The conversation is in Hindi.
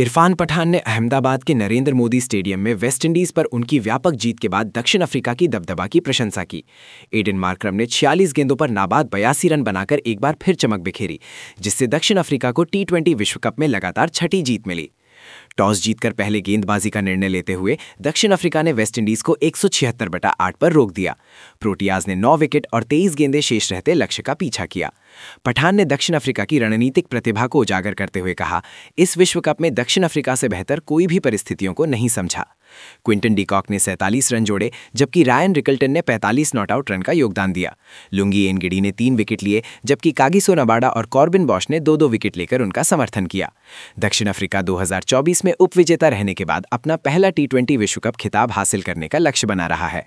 इरफान पठान ने अहमदाबाद के नरेंद्र मोदी स्टेडियम में वेस्टइंडीज पर उनकी व्यापक जीत के बाद दक्षिण अफ्रीका की दबदबा की प्रशंसा की। एडन मार्करम ने 46 गेंदों पर नाबाद 82 रन बनाकर एक बार फिर चमक बिखेरी, जिससे दक्षिण अफ्रीका को टी20 विश्व कप में लगातार छठी जीत मिली। टॉस जीतकर पहले गेंदबाजी का निर्णय लेते हुए दक्षिण अफ्रीका ने वेस्टइंडीज को 176/8 पर रोक दिया। प्रोटियाज ने 9 विकेट और 23 गेंदें शेष रहते लक्ष्य का पीछा किया। पठान ने दक्षिण अफ्रीका की रणनीतिक प्रतिभा को उजागर करते हुए कहा, इस विश्व कप में दक्षिण अफ्रीका से बेहतर कोई भी परिस्थितियों को नहीं समझा। क्विंटन डीकॉक ने 47 रन जोड़े, जबकि रायन रिकल्टन ने 45 नॉटआउट रन का योगदान दिया। लुंगी एनगिडी ने 3 विकेट लिए, जबकि कागिसो रबाडा और कॉर्बिन बॉश ने 2-2 विकेट लेकर उनका समर्थन किया। दक्षिण अफ्रीका 2024 में उपविजेता रहने के बाद अपना पहला टी20 विश्व कप खिताब हासिल करने का लक्ष्य बना रहा है।